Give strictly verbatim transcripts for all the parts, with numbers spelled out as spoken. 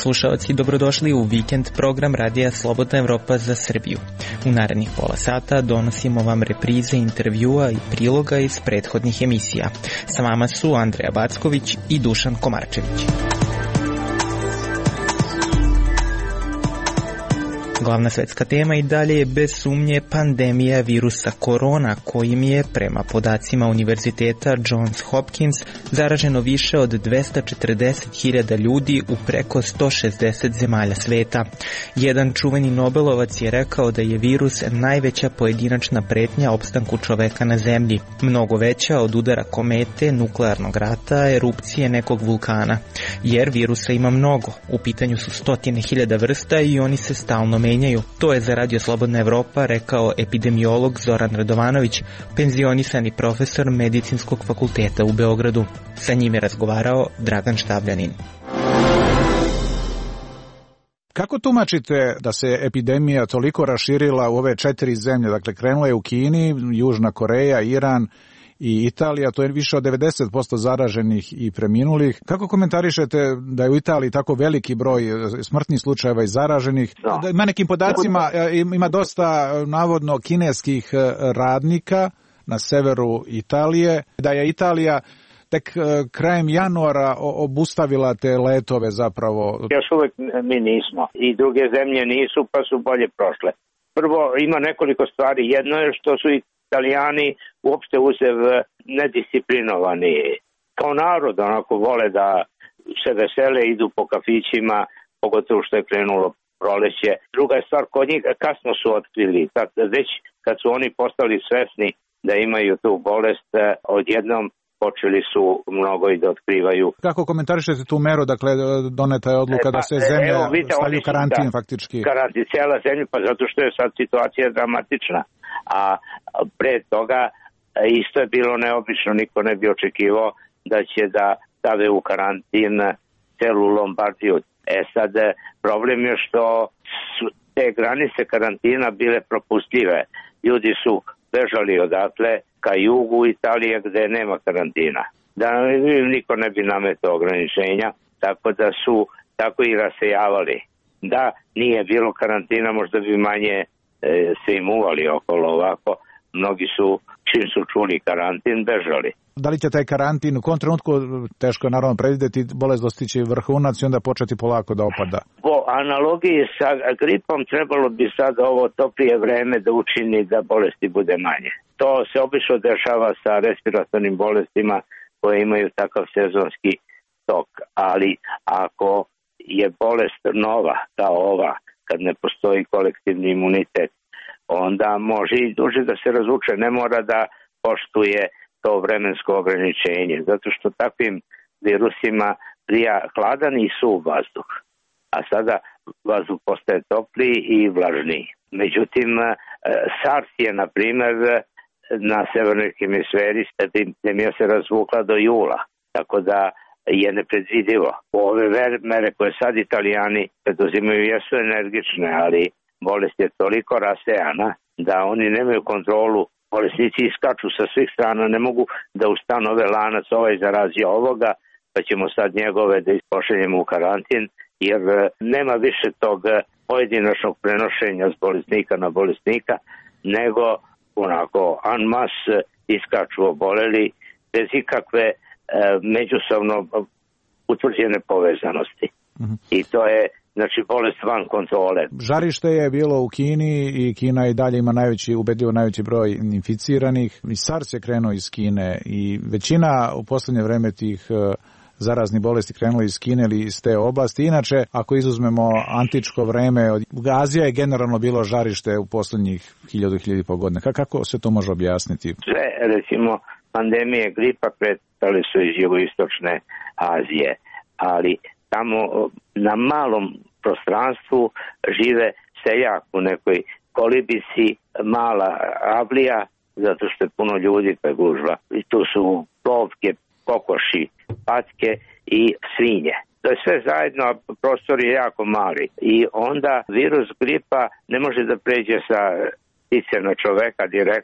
slušaoci, dobrodošli u vikend program Radija Slobodna Evropa za Srbiju. U narednih pola sata donosimo vam reprize intervjua i priloga iz prethodnih emisija. Sa vama su Andreja Backović i Dušan Komarčević. Glavna svetska tema i dalje je bez sumnje pandemija virusa korona, kojim je, prema podacima Univerziteta Johns Hopkins, zaraženo više od dvesta četrdeset hiljada ljudi u preko sto šezdeset zemalja sveta. Jedan čuveni Nobelovac je rekao da je virus najveća pojedinačna pretnja opstanku čoveka na zemlji, mnogo veća od udara komete, nuklearnog rata, erupcije nekog vulkana. Jer virusa ima mnogo, u pitanju su stotine hiljada vrsta i oni se stalno menjaju. To je za Radio Slobodna Evropa rekao epidemiolog Zoran Radovanović, penzionisani profesor Medicinskog fakulteta u Beogradu. Sa njim je razgovarao Dragan Štavljanin. Kako tumačite da se epidemija toliko raširila u ove četiri zemlje? Dakle, krenula je u Kini, Južna Koreja, Iran i Italija, to je više od devedeset posto zaraženih i preminulih. Kako komentarišete da je u Italiji tako veliki broj smrtnih slučajeva i zaraženih? Da. Ima nekim podacima, ima dosta navodno kineskih radnika na severu Italije, da je Italija tek krajem januara obustavila te letove zapravo. Još uvek mi nismo i druge zemlje nisu, pa su bolje prošle. Prvo, ima nekoliko stvari. Jedno je što su Italijani uopšte uzev nedisciplinovani. Kao narod onako vole da se vesele, idu po kafićima, pogotovo što je krenulo proleće. Druga je stvar, kod njih kasno su otkrili. Tad, već kad su oni postali svesni da imaju tu bolest, odjednom počeli su mnogo i da otkrivaju. Kako komentarišete tu meru, dakle doneta je odluka e, pa, da se zemlja evo, vidite, stavlju karantin da, faktički? Karantin, cijela zemlja, pa zato što je sad situacija dramatična. A pre toga isto je bilo neobično, niko ne bi očekivao da će da stave u karantin celu Lombardiju. E sad, problem je što su te granice karantina bile propustljive. Ljudi su bežali odatle ka jugu Italije gde nema karantina. Da niko ne bi nametao ograničenja, tako da su tako i rasejavali. Da nije bilo karantina, možda bi manje e, se imuvali okolo ovako. Mnogi su, čim su čuli karantin, bežali. Da li će taj karantin u kom trenutku, teško je naravno predvideti, bolest dostići vrhunac i onda početi polako da opada? Po analogiji sa gripom trebalo bi sad ovo toplije vreme da učini da bolesti bude manje. To se obično dešava sa respiratornim bolestima koje imaju takav sezonski tok, ali ako je bolest nova, kao ova, kad ne postoji kolektivni imunitet, onda može i duže da se razvuče, ne mora da poštuje to vremensko ograničenje, zato što takvim virusima prija hladan i suv vazduh, a sada vazduh postaje topliji i vlažniji. Međutim, SARS je, na primjer, na severnoj hemisferi epidemija se razvukla do jula, tako da je nepredvidivo. Ove mere koje sad Italijani preduzimaju jesu energične, ali bolest je toliko rasejana da oni nemaju kontrolu. Bolesnici iskaču sa svih strana, ne mogu da ustanove lanac, ovaj zarazi ovoga, pa ćemo sad njegove da ispošaljemo u karantin, jer nema više tog pojedinačnog prenošenja s bolesnika na bolesnika, nego onako en masse iskaču oboleli bez ikakve e, međusobno utvrđene povezanosti. Mm-hmm. I to je znači bolest van kontrole. Žarište je bilo u Kini i Kina i dalje ima najveći, ubedljivo najveći broj inficiranih. I SARS je krenuo iz Kine i većina u posljednje vreme tih zaraznih bolesti krenula iz Kine ili iz te oblasti. Inače, ako izuzmemo antičko vreme, Azija je generalno bilo žarište u posljednjih hiljadu, hiljadu i pol godina. Kako se to može objasniti? Sve, recimo, pandemije gripa kretali su iz jugoistočne Azije, ali tamo na malom prostranstvu žive seljak u nekoj kolibisi, mala avlija, zato što je puno ljudi pa gužva. I tu su plovke, kokoši, patke i svinje. To je sve zajedno, a prostor je jako mali. I onda virus gripa ne može da pređe sa ptice na čoveka direktno,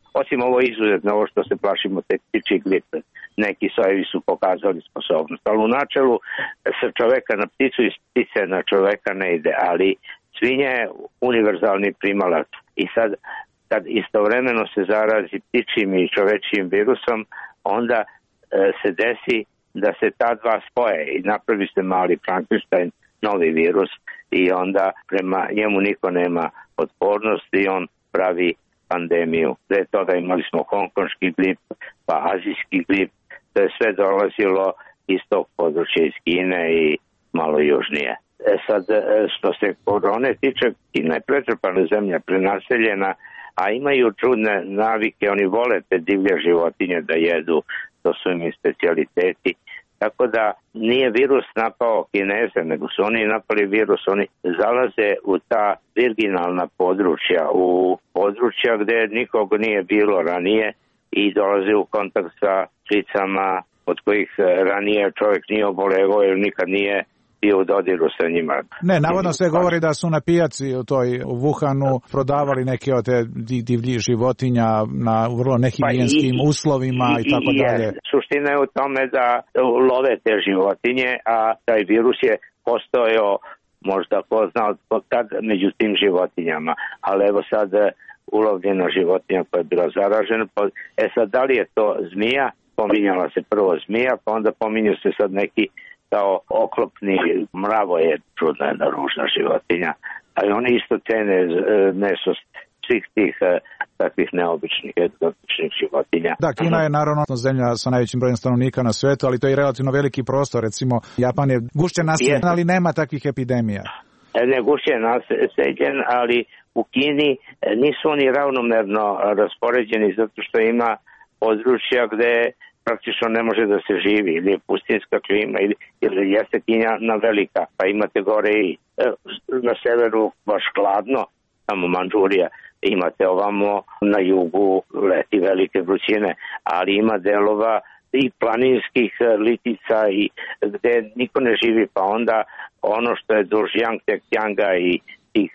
Osim ovo izuzetno, ovo što se plašimo te ptičji grip, neki sojevi su pokazali sposobnost, ali u načelu sa čoveka na pticu i ptice na čoveka ne ide, ali svinja je univerzalni primalac i sad kad istovremeno se zarazi ptičjim i čovečijim virusom, onda e, se desi da se ta dva spoje i napravi se mali Frankenstein, novi virus, i onda prema njemu niko nema otpornost i on pravi pandemiju. Pre toga imali smo hongkonški grip, pa azijski grip, to je sve dolazilo iz tog područja, iz Kine i malo južnije. E sad, što se korone tiče, Kina je pretrpana zemlja, prenaseljena, a imaju čudne navike, oni vole te divlje životinje da jedu, to su im specijaliteti. Tako da nije virus napao Kineze, nego su oni napali virus, oni zalaze u ta virginalna područja, u područja gde nikog nije bilo ranije i dolaze u kontakt sa pticama od kojih ranije čovjek nije obolevao jer nikad nije bio u dodiru sa njima. Ne, navodno se govori da su na pijaci u toj u Wuhanu prodavali neke od te divljih životinja na vrlo nehigijenskim pa uslovima i, i tako i dalje. Suština je u tome da love te životinje, a taj virus je postojao možda ko zna od kad među tim životinjama. Ali evo sad ulovljena životinja koja je bila zaražena. E sad, da li je to zmija? Pominjala se prvo zmija, pa onda pominju se sad neki kao oklopni mravo je čudna jedna ružna životinja, ali oni isto cene meso svih tih takvih neobičnih, egzotičnih životinja. Da, Kina je naravno zemlja sa najvećim brojem stanovnika na svetu, ali to je relativno veliki prostor, recimo Japan je gušće naseljen, ali nema takvih epidemija. Ne, gušće je naseljen, ali u Kini nisu oni ravnomerno raspoređeni zato što ima područja gde praktično ne može da se živi, ili je pustinska klima, ili, ili jeste Kina velika, pa imate gore i e, na severu baš hladno, tamo Mandžurija, imate ovamo na jugu leti velike vrućine, ali ima delova i planinskih litica i gde niko ne živi, pa onda ono što je duž Jangtse-Kianga i tih,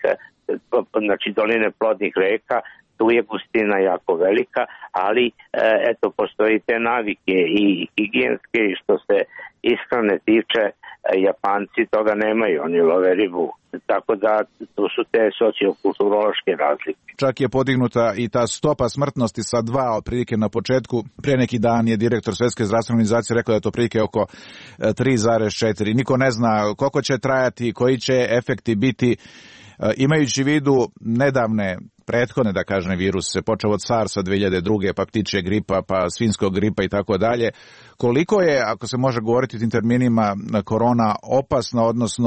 znači doline plodnih reka, tu je gustina jako velika, ali eto, postoji te navike i higijenske i što se ishrane tiče, Japanci toga nemaju, oni love ribu. Tako da tu su te sociokulturološke razlike. Čak je podignuta i ta stopa smrtnosti sa dva otprilike na početku. Pre neki dan je direktor Svetske zdravstvene organizacije rekao da je to otprilike oko tri zarez četiri. Niko ne zna koliko će trajati, koji će efekti biti. Imajući u vidu nedavne prethodne, da kažem, viruse, počeo od SARS-a dve hiljade druge, pa ptičje gripa, pa svinjskog gripa i tako dalje, koliko je, ako se može govoriti tim terminima, korona opasna, odnosno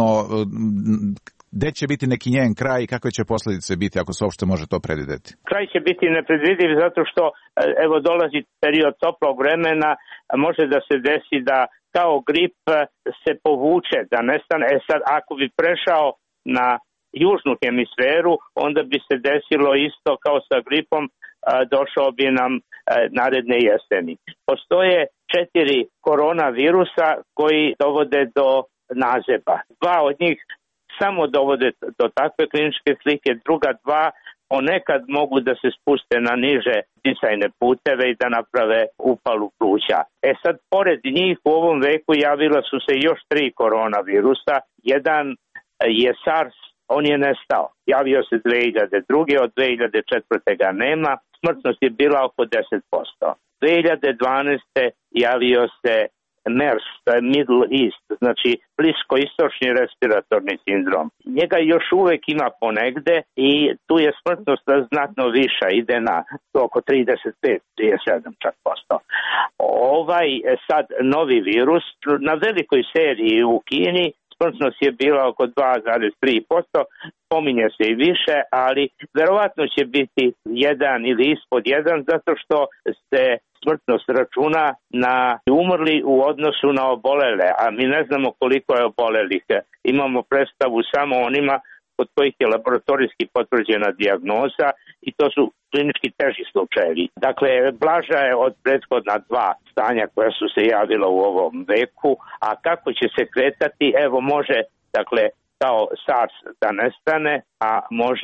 gde će biti neki njen kraj i kakve će posljedice biti, ako se uopšte može to predvideti? Kraj će biti nepredvidiv zato što, evo, dolazi period toplog vremena, može da se desi da kao grip se povuče, da nestane. E sad, ako bi prešao na južnu hemisferu, onda bi se desilo isto kao sa gripom, došao bi nam naredne jeseni. Postoje četiri koronavirusa koji dovode do nazeba. Dva od njih samo dovode do takve kliničke slike, druga dva ponekad mogu da se spuste na niže disajne puteve i da naprave upalu pluća. E sad, pored njih u ovom veku javila su se još tri koronavirusa. Jedan je SARS, on je nestao. Javio se dve hiljade druge. Od dve hiljade četvrte ga nema. Smrtnost je bila oko deset posto. dve hiljade dvanaeste javio se MERS, to je Middle East, znači bliskoistočni respiratorni sindrom. Njega još uvek ima ponegde i tu je smrtnost znatno viša, ide na oko trideset pet do trideset sedam čak posto. Ovaj sad novi virus na velikoj seriji u Kini smrtnost je bila oko dva zarez tri posto, pominje se i više, ali verovatno će biti jedan ili ispod jedan, zato što se smrtnost računa na umrli u odnosu na obolele, a mi ne znamo koliko je obolelih. Imamo predstavu samo onima kod kojih je laboratorijski potvrđena dijagnoza i to su klinički teži slučajevi. Dakle, blaža je od prethodna dva stanja koja su se javila u ovom veku, a kako će se kretati, evo može, dakle, kao SARS da nestane, a može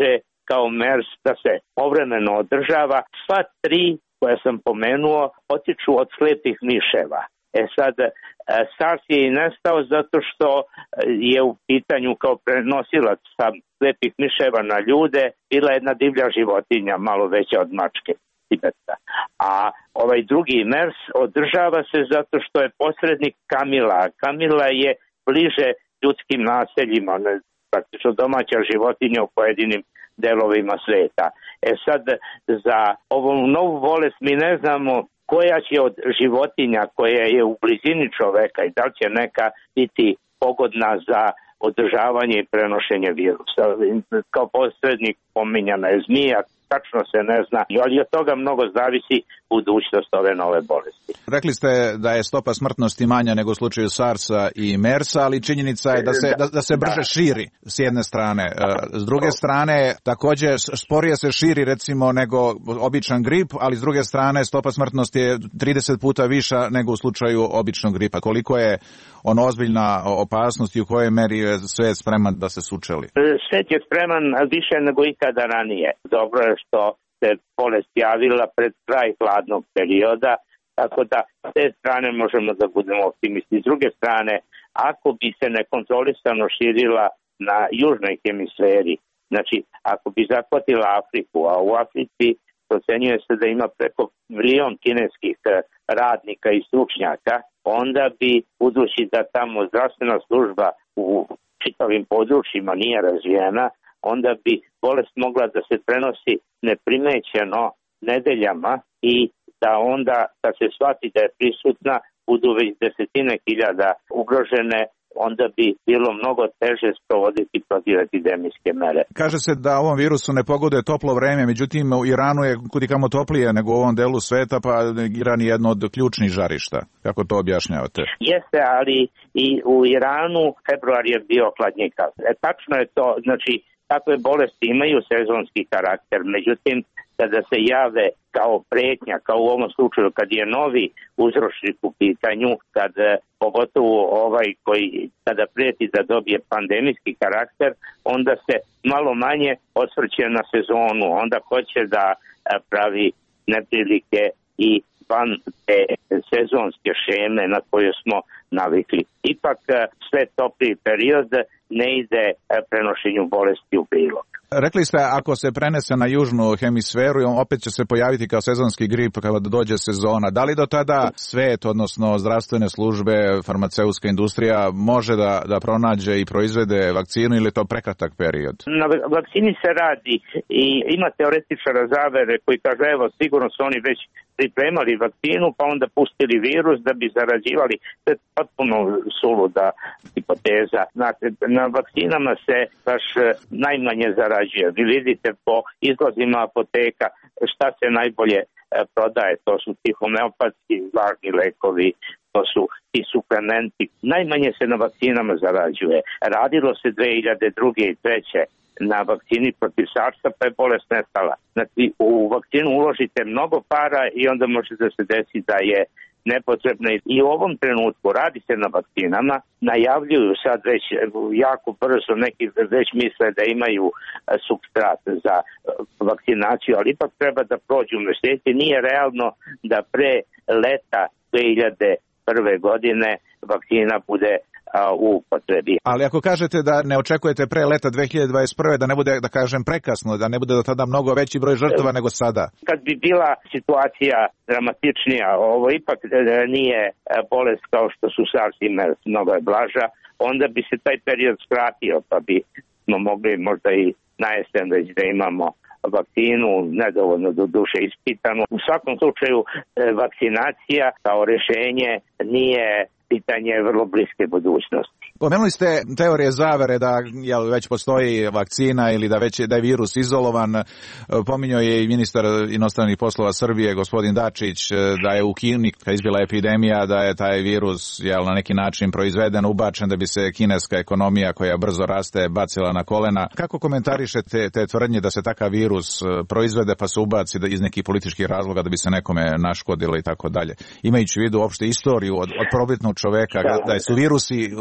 kao MERS da se povremeno održava. Sva tri koja sam pomenuo potiču od slepih miševa. E sad, SARS je i nestao zato što je u pitanju kao prenosilac sa slepih miševa na ljude bila jedna divlja životinja, malo veća od mačke Tibeta. A ovaj drugi MERS održava se zato što je posrednik Kamila. Kamila je bliže ljudskim naseljima, praktično domaća životinja u pojedinim delovima sveta. E sad, za ovu novu bolest mi ne znamo koja će od životinja koja je u blizini čoveka i da li će neka biti pogodna za održavanje i prenošenje virusa. Kao posrednik pominjana je zmija, tačno se ne zna, ali od toga mnogo zavisi budućnost ove nove bolesti. Rekli ste da je stopa smrtnosti manja nego u slučaju SARS-a i MERS-a, ali činjenica je da se, da, da se brže da. širi s jedne strane. S druge strane, također sporije se širi recimo nego običan grip, ali s druge strane stopa smrtnosti je trideset puta viša nego u slučaju običnog gripa. Koliko je on ozbiljna opasnost i u kojoj meri je svet spreman da se sučeli? Svet je spreman više nego ikada ranije. Dobro je što se bolest javila pred kraj hladnog perioda, tako da s te strane možemo da budemo optimisti. S druge strane, ako bi se nekontrolisano širila na južnoj hemisferi, znači ako bi zahvatila Afriku, a u Africi procenjuje se da ima preko milion kineskih radnika i stručnjaka, onda bi, budući da tamo zdravstvena služba u čitavim područjima nije razvijena, onda bi bolest mogla da se prenosi neprimećeno nedeljama i da onda, kad se shvati da je prisutna, budu već desetine hiljada ugrožene, onda bi bilo mnogo teže sprovoditi protiv epidemijske mere. Kaže se da ovom virusu ne pogoduje toplo vreme, međutim u Iranu je kudikamo toplije nego u ovom delu sveta, pa Iran je jedno od ključnih žarišta. Kako to objašnjavate? Jeste, ali i u Iranu februar je bio hladnjikav. E, tačno je to, znači takve bolesti imaju sezonski karakter, međutim kada se jave kao pretnja, kao u ovom slučaju kad je novi uzročnik u pitanju, kad pogotovo ovaj koji kada prijeti da dobije pandemijski karakter, onda se malo manje osvrće na sezonu, onda hoće da pravi neprilike i van te sezonske šeme na koje smo navikli. Ipak sve topliji period ne ide prenošenju bolesti u prilog. Rekli ste, ako se prenese na južnu hemisferu, opet će se pojaviti kao sezonski grip kada dođe sezona. Da li do tada svet, odnosno zdravstvene službe, farmaceutska industrija, može da, da pronađe i proizvede vakcinu ili je to prekratak period? Na vakcini se radi i ima teoretičara zavere koji kaže, evo, sigurno su oni već pripremali vakcinu, pa onda pustili virus da bi zarađivali. To je potpuno suluda hipoteza. Znate, na vakcinama se baš najmanje zarađuje. Vi vidite po izlazima apoteka šta se najbolje prodaje. To su ti homeopatski važni lekovi, to su ti suplementi. Najmanje se na vakcinama zarađuje. Radilo se dve hiljade druge i treće na vakcini protiv SARS-a, pa je bolest nestala. Znači, u vakcinu uložite mnogo para i onda može da se desi da je nepotrebno. I u ovom trenutku radi se na vakcinama, najavljuju sad već jako brzo, neki već misle da imaju supstrat za vakcinaciju, ali ipak treba da prođu mjeseci. Nije realno da pre leta dve hiljade prve godine vakcina bude u upotrebi. Ali ako kažete da ne očekujete pre leta dve hiljade dvadeset prve, da ne bude, da kažem, prekasno, da ne bude do tada mnogo veći broj žrtava nego sada? Kad bi bila situacija dramatičnija, ovo ipak nije bolest kao što su SARS i MERS, mnogo je blaža, onda bi se taj period skratio, pa bi smo mogli možda i na jesen već da imamo vakcinu, nedovoljno do duše ispitano. U svakom slučaju vakcinacija kao rješenje nije pitanje vrlo bliske budućnosti. Pomenuli ste teorije zavere da jel, već postoji vakcina ili da već da je virus izolovan. Pominjao je i ministar inostranih poslova Srbije, gospodin Dačić, da je u Kini, kad izbila epidemija, da je taj virus jel, na neki način proizveden, ubačen da bi se kineska ekonomija koja brzo raste bacila na kolena. Kako komentarišete te tvrdnje da se takav virus proizvede pa se ubaci iz nekih političkih razloga da bi se nekome naškodilo i tako dalje? Imajući u vidu uopšte istoriju od, od probitnog čoveka, da, da su virusi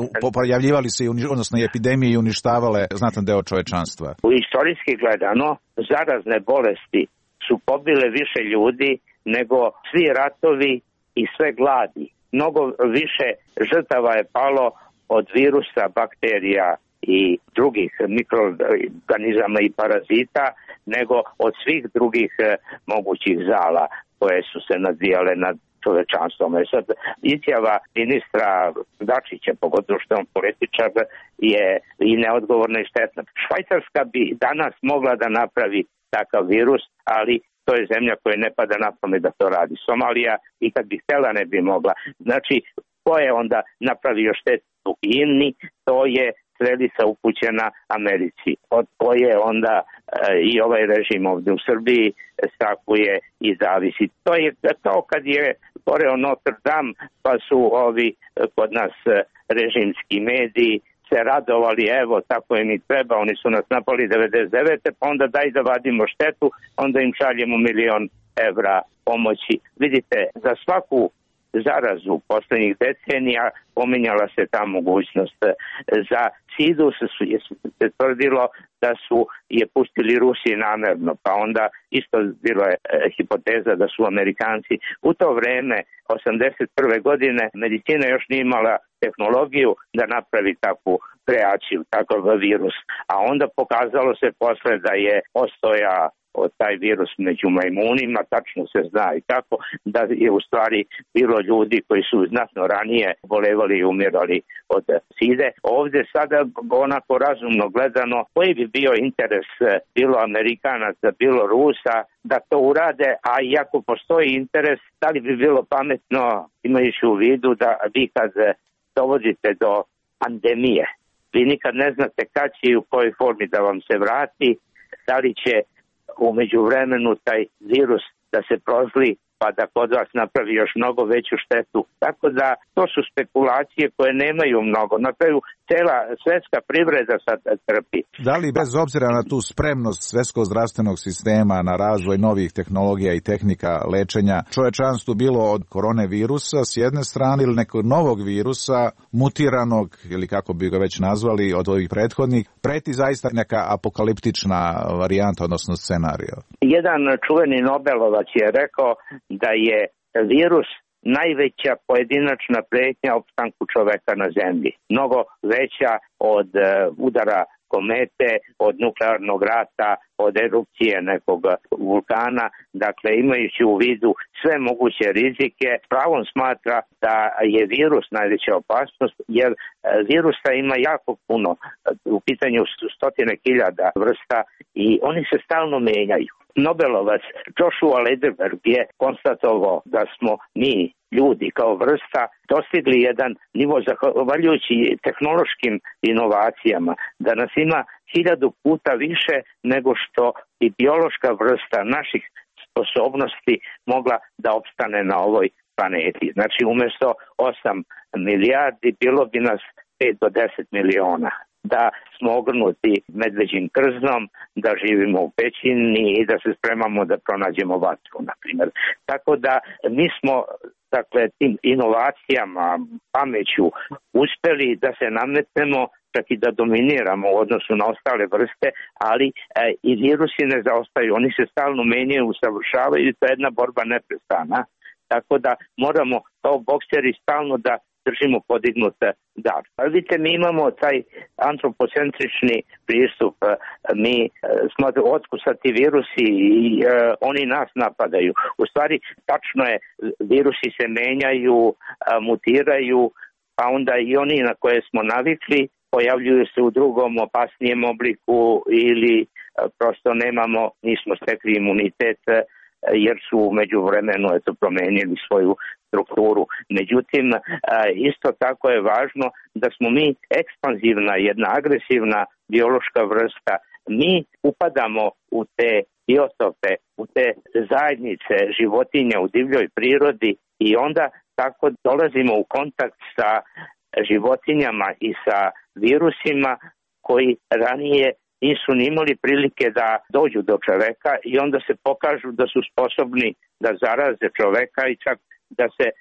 pojavljivali se, odnosno i epidemije i uništavale znatan deo čovečanstva. U istorijski gledano, zarazne bolesti su pobile više ljudi nego svi ratovi i sve gladi. Mnogo više žrtava je palo od virusa, bakterija i drugih mikroorganizama i parazita nego od svih drugih mogućih zala koje su se nadvijale nad čovečanstvom. E sad, izjava ministra Dačića, pogotovo što je on političar, je i neodgovorna i štetna. Švajcarska bi danas mogla da napravi takav virus, ali to je zemlja koja ne pada na pamet da to radi. Somalija i kad bi htela ne bi mogla. Znači, ko je onda napravio štetu Kini, to je strelica upućena Americi, od koje onda e, i ovaj režim ovdje u Srbiji strahuje i zavisi. To je kao kad je goreo Notre Dame, pa su ovi kod nas režimski mediji se radovali, evo, tako im i treba, oni su nas napali devedeset devete pa onda daj da vadimo štetu, onda im šaljemo milion evra pomoći. Vidite, za svaku zarazu poslednjih decenija pominjala se ta mogućnost. Za Sidus je se tvrdilo da su je pustili Rusi namerno, pa onda isto bilo je hipoteza da su Amerikanci. U to vreme, osamdeset prve godine, medicina još nije imala tehnologiju da napravi takvu kreaciju, takav virus. A onda pokazalo se posle da je postoja od taj virus među majmunima, tačno se zna i tako, da je u stvari bilo ljudi koji su znatno ranije bolevali i umirali od side. Ovdje sada onako razumno gledano, koji bi bio interes bilo Amerikanaca, bilo Rusa da to urade, a iako postoji interes, da li bi bilo pametno, imajući u vidu da vi kad dovodite do pandemije, vi nikad ne znate kad će i u kojoj formi da vam se vrati, da li će u međuvremenu taj virus da se prozli pa da kod vas napravi još mnogo veću štetu. Tako da to su spekulacije koje nemaju mnogo. Na kraju cela svetska privreda sad trpi. Da li bez obzira na tu spremnost svetskog zdravstvenog sistema na razvoj novih tehnologija i tehnika lečenja čovečanstvu bilo od koronavirusa s jedne strane ili nekog novog virusa mutiranog ili kako bi ga već nazvali od ovih prethodnih, preti zaista neka apokaliptična varijanta, odnosno scenario? Jedan čuveni Nobelovac je rekao da je virus najveća pojedinačna pretnja opstanku čoveka na zemlji. Mnogo veća od uh, udara komete, od nuklearnog rata, od erupcije nekog vulkana. Dakle, imajući u vidu sve moguće rizike, pravom smatra da je virus najveća opasnost, jer virusa ima jako puno. U pitanju stotine hiljada vrsta i oni se stalno menjaju. Nobelovac Joshua Lederberg je konstatovao da smo mi, ljudi kao vrsta, dostigli jedan nivo zahvaljujući tehnološkim inovacijama, da nas ima hiljadu puta više nego što i biološka vrsta naših sposobnosti mogla da opstane na ovoj planeti. Znači, umjesto osam milijardi bilo bi nas pet do deset miliona. Da smo ogrnuti medveđim krznom, da živimo u pećini i da se spremamo da pronađemo vatru, na primjer. Tako da mi smo, dakle, tim inovacijama, pameću uspeli da se nametnemo, čak i da dominiramo u odnosu na ostale vrste, ali e, i virusi ne zaostaju, oni se stalno menjaju, usavršavaju i to je jedna borba neprestana. Tako da moramo kao bokseri stalno da držimo podignut dar. Ali vidite, mi imamo taj antropocentrični pristup. Mi smo otkusati virusi i uh, oni nas napadaju. U stvari, tačno je, virusi se menjaju, uh, mutiraju, pa onda i oni na koje smo navikli pojavljuju se u drugom opasnijem obliku ili uh, prosto nemamo, nismo stekli imunitet uh, jer su u međuvremenu eto promenili svoju strukturu. Međutim, isto tako je važno da smo mi ekspanzivna, jedna agresivna biološka vrsta. Mi upadamo u te biotope, u te zajednice životinja u divljoj prirodi i onda tako dolazimo u kontakt sa životinjama i sa virusima koji ranije nisu ni imali prilike da dođu do čoveka i onda se pokažu da su sposobni da zaraze čoveka i čak da se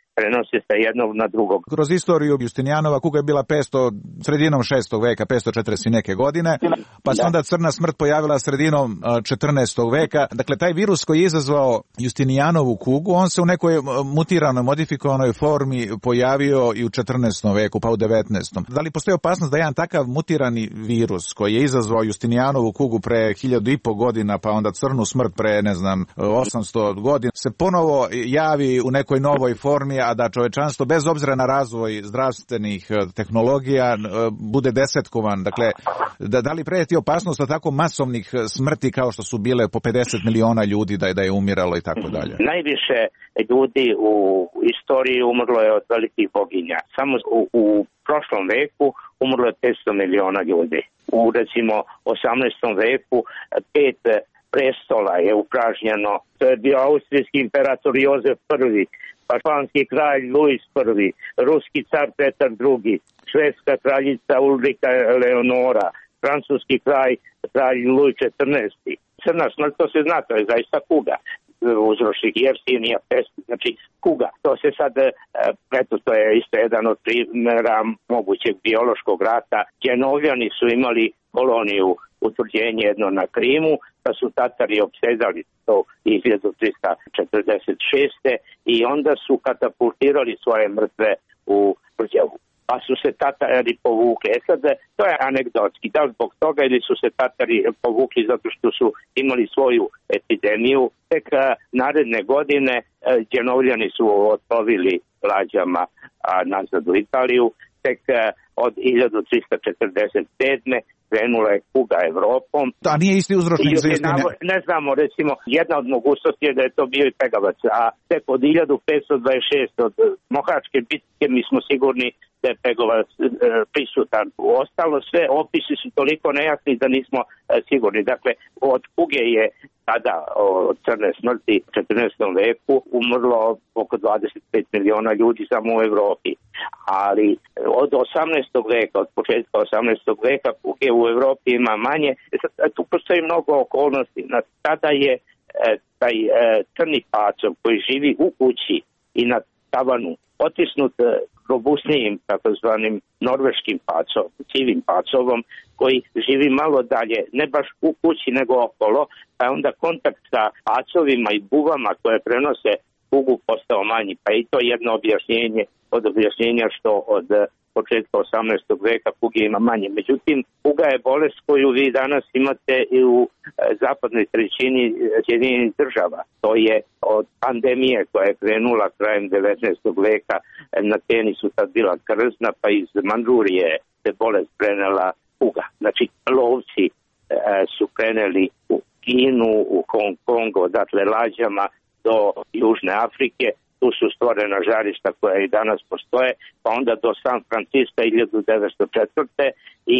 prenose sa jednog na drugog. Kroz istoriju Justinijanova kuga je bila petsto, sredinom šestog veka, petsto četrdeset neke godine, pa se onda crna smrt pojavila sredinom četrnaestog veka. Dakle, taj virus koji je izazvao Justinijanovu kugu, on se u nekoj mutiranoj, modifikovanoj formi pojavio i u četrnaestom veku, pa u devetnaestom. Da li postoji opasnost da jedan takav mutirani virus koji je izazvao Justinijanovu kugu pre hiljadu i po godina, pa onda crnu smrt pre, ne znam, osamsto godina, se ponovo javi u nekoj novoj formi, a da čovečanstvo, bez obzira na razvoj zdravstvenih tehnologija, bude desetkovan? Dakle, da, da li preti opasnost od tako masovnih smrti kao što su bile po pedeset miliona ljudi da je, da je umiralo i tako dalje? Najviše ljudi u istoriji umrlo je od velikih boginja. Samo u, u prošlom veku umrlo je petsto miliona ljudi. U, recimo, osamnaestom veku pet prestola je upražnjeno. To je bio austrijski imperator Jozef prvi, pa španski kralj Luis prvi, ruski car Petar drugi, švedska kraljica Ulrika Leonora, francuski kralj, kralj Luj četrnaesti. Crna smrt, to se zna, to je zaista kuga. Uzročnik Jeftinija pest, znači kuga. To se sad, eto, to je isto jedan od primjera mogućeg biološkog rata. Genovljani su imali koloniju, utvrđenje jedno na Krimu, pa su Tatari opsedali to hiljadu trista četrdeset šeste. i onda su katapultirali svoje mrtve u Prđavu. Pa su se Tatari povukli. E sad, to je anegdotski. Da li zbog toga ili su se Tatari povukli zato što su imali svoju epidemiju. Tek a, naredne godine a, Genovljani su otplovili lađama a, nazad u Italiju. Tek a, od hiljadu trista četrdeset sedme krenula je kuga Evropom. Da, nije isti uzročnik za istine. Ne znamo, recimo, jedna od mogućnosti je da je to bio i Pegavac, a tek od hiljadu petsto dvadeset šeste od Mohačke bitke mi smo sigurni da je Pegavac e, prisutan. Ostalo sve opisi su toliko nejasni da nismo e, sigurni. Dakle, od kuge je tada od crne smrti u četrnaestom veku umrlo oko dvadeset pet miliona ljudi samo u Evropi. Ali od osamnaestog veka, od početka osamnaestog veka kuge u Evropi ima manje. Tu postoji mnogo okolnosti. Tada je e, taj e, crni pacov koji živi u kući i na tavanu otisnut e, robustnijim, takozvanim norveškim pacom, civim pacovom, koji živi malo dalje, ne baš u kući nego okolo, pa je onda kontakt sa pacovima i buvama koje prenose kugu postao manji, pa i to jedno objašnjenje od objašnjenja što od početka osamnaestog veka kuge ima manje. Međutim, kuga je bolest koju vi danas imate i u zapadnoj trećini Sjedinjenih država. To je od pandemije koja je krenula krajem devetnaestog veka. Na Teni su tad bila krzna, pa iz Mandžurije se bolest prenela kuga. Znači, lovci e, su preneli u Kinu, u Hong Kongu, odatle lađama do Južne Afrike. Tu su stvorena žarišta koja i danas postoje, pa onda do San Francisco hiljadu devetsto četvrte. i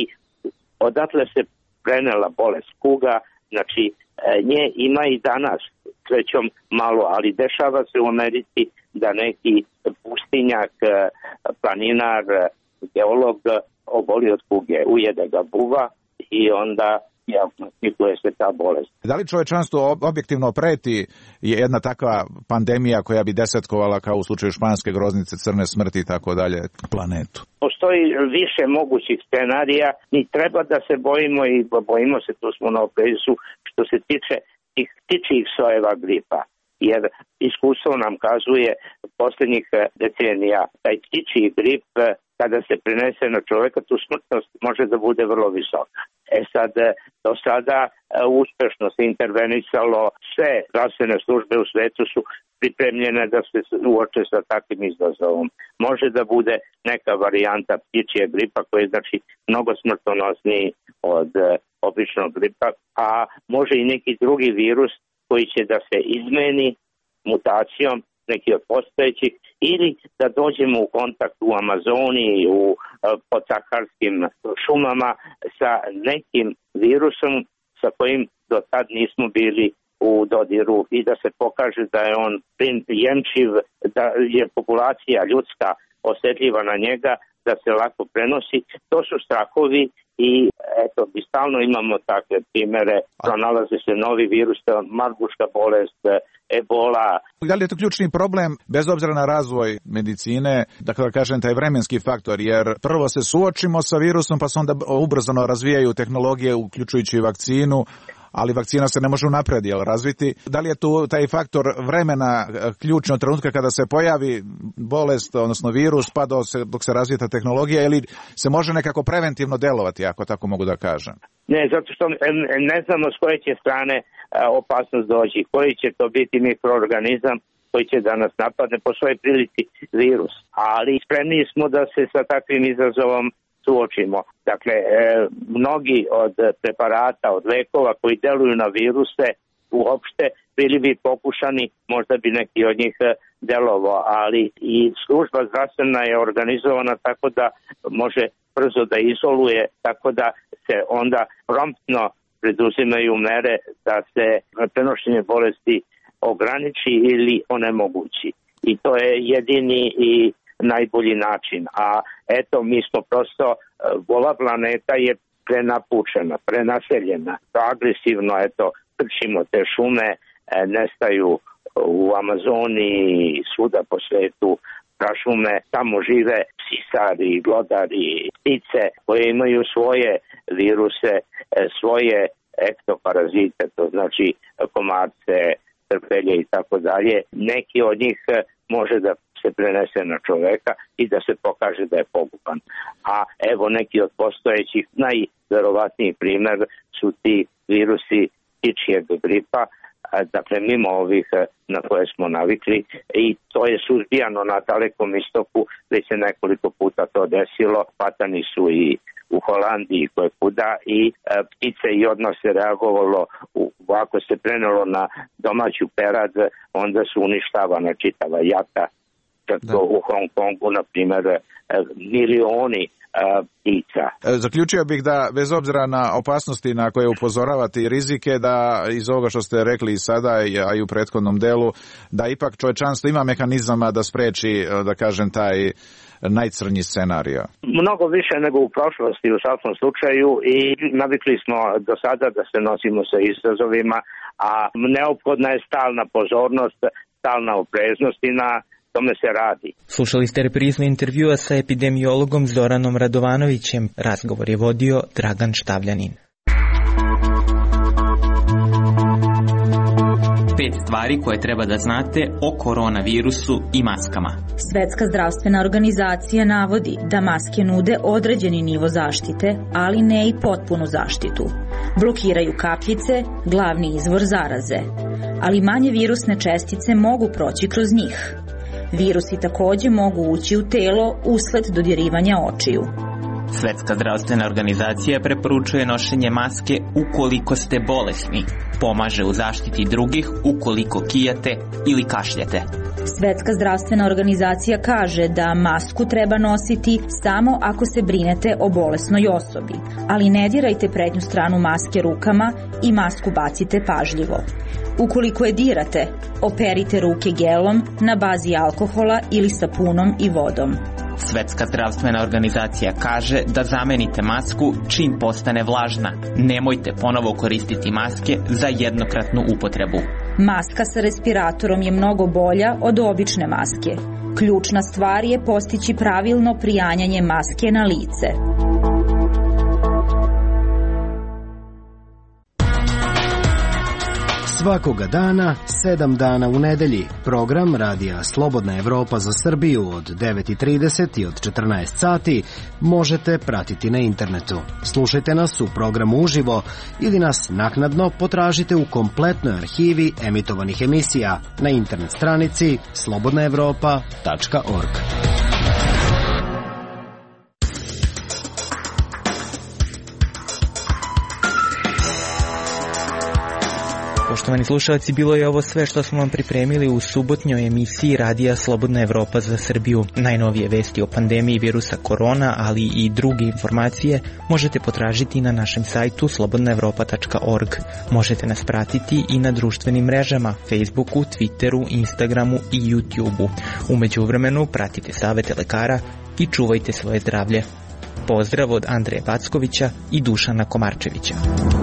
odatle se prenela bolest kuga, znači nje ima i danas, srećom malo, ali dešava se u Americi da neki pustinjak, planinar, geolog oboli od kuge, ujede ga buva i onda diagnostikuje se ta bolest. Da li čovečanstvo objektivno preti jedna takva pandemija koja bi desetkovala kao u slučaju španske groznice, crne smrti i tako dalje planetu? Postoji više mogućih scenarija, ni treba da se bojimo i bojimo se, tu smo na oprezu što se tiče tih ptičjih sojeva gripa. Jer iskustvo nam kazuje posljednjih decenija taj ptičji grip kada se prenese na čoveka, tu smrtnost može da bude vrlo visoka. E sad, do sada uspešno se intervenisalo, sve zdravstvene službe u svetu su pripremljene da se uoče sa takvim izazovom. Može da bude neka varijanta ptičje gripa koja je znači mnogo smrtonosniji od običnog gripa, a može i neki drugi virus koji će da se izmeni mutacijom neki od postojećih ili da dođemo u kontakt u Amazoniji, u podsaharskim šumama sa nekim virusom sa kojim do tad nismo bili u dodiru i da se pokaže da je on prijemčiv, da je populacija ljudska osjetljiva na njega, da se lako prenosi. To su strahovi i eto, mi stalno imamo takve primere. Pronalaze se novi virus, marburška bolest, ebola. Da li je to ključni problem, bez obzira na razvoj medicine, dakle da kažem taj vremenski faktor, jer prvo se suočimo sa virusom, pa se onda ubrzano razvijaju tehnologije, uključujući i vakcinu, ali vakcina se ne može unapred jel, razviti. Da li je tu taj faktor vremena ključno trenutka kada se pojavi bolest, odnosno virus, pa do se, dok se razvije ta tehnologija, ili se može nekako preventivno delovati, ako tako mogu da kažem? Ne, zato što ne znamo s koje će strane opasnost doći, koji će to biti mikroorganizam koji će da nas napadne, po svojoj prilici virus. Ali spremni smo da se sa takvim izazovom suočimo. Dakle, e, mnogi od preparata, od lekova koji deluju na viruse uopšte bili bi pokušani, možda bi neki od njih delovao, ali i služba zdravstvena je organizovana tako da može brzo da izoluje, tako da se onda promptno preduzimaju mere da se prenošenje bolesti ograniči ili onemogući. I to je jedini i najbolji način. A eto, mi smo prosto, ova planeta je prenapučena, prenaseljena. Agresivno, eto, krčimo te šume, nestaju u Amazoni, svuda po svetu prašume, tamo žive psisari, glodari, ptice koje imaju svoje viruse, svoje ektoparazite, to znači komarce, trpelje i tako dalje. Neki od njih može da se prenese na čoveka i da se pokaže da je poguban. A evo neki od postojećih, najverovatniji primer su ti virusi ptičjeg gripa, dakle mimo ovih na koje smo navikli, i to je suzbijano na Dalekom istoku, već se nekoliko puta to desilo, patani su i u Holandiji koje kuda i e, ptice i odmah se reagovalo, u, ako se prenelo na domaću perad, onda su uništavana čitava jata. Da. U Hong Kongu, na primjer, milioni ptica. Zaključio bih da, bez obzira na opasnosti na koje upozoravate i rizike, da iz ovoga što ste rekli i sada, a i u prethodnom delu, da ipak čovečanstvo ima mehanizama da spreči, da kažem, taj najcrnji scenario. Mnogo više nego u prošlosti u svakom slučaju, i navikli smo do sada da se nosimo sa izazovima, a neophodna je stalna pozornost, stalna opreznost i na tome se radi. Slušali ste reprizu intervjua sa epidemiologom Zoranom Radovanovićem. Razgovor je vodio Dragan Štavljanin. Pet stvari koje treba da znate o koronavirusu i maskama. Svetska zdravstvena organizacija navodi da maske nude određeni nivo zaštite, ali ne i potpunu zaštitu. Blokiraju kapljice, glavni izvor zaraze, ali manje virusne čestice mogu proći kroz njih. Virusi takođe mogu ući u telo usled dodirivanja očiju. Svetska zdravstvena organizacija preporučuje nošenje maske ukoliko ste bolesni. Pomaže u zaštiti drugih ukoliko kijate ili kašljete. Svetska zdravstvena organizacija kaže da masku treba nositi samo ako se brinete o bolesnoj osobi, ali ne dirajte prednju stranu maske rukama i masku bacite pažljivo. Ukoliko je dirate, operite ruke gelom na bazi alkohola ili sapunom i vodom. Svetska zdravstvena organizacija kaže da zamenite masku čim postane vlažna. Nemojte ponovo koristiti maske za jednokratnu upotrebu. Maska sa respiratorom je mnogo bolja od obične maske. Ključna stvar je postići pravilno prijanjanje maske na lice. Svakoga dana, sedam dana u nedelji, program Radija Slobodna Evropa za Srbiju od devet i trideset i od četrnaest sati možete pratiti na internetu. Slušajte nas u programu uživo ili nas naknadno potražite u kompletnoj arhivi emitovanih emisija na internet stranici slobodna evropa tačka org. Poštovani slušalci, bilo je ovo sve što smo vam pripremili u subotnjoj emisiji Radija Slobodna Evropa za Srbiju. Najnovije vesti o pandemiji virusa korona, ali i druge informacije možete potražiti na našem sajtu slobodna evropa tačka org. Možete nas pratiti i na društvenim mrežama, Facebooku, Twitteru, Instagramu i YouTubeu. U međuvremenu pratite savete lekara i čuvajte svoje zdravlje. Pozdrav od Andreja Backovića i Dušana Komarčevića.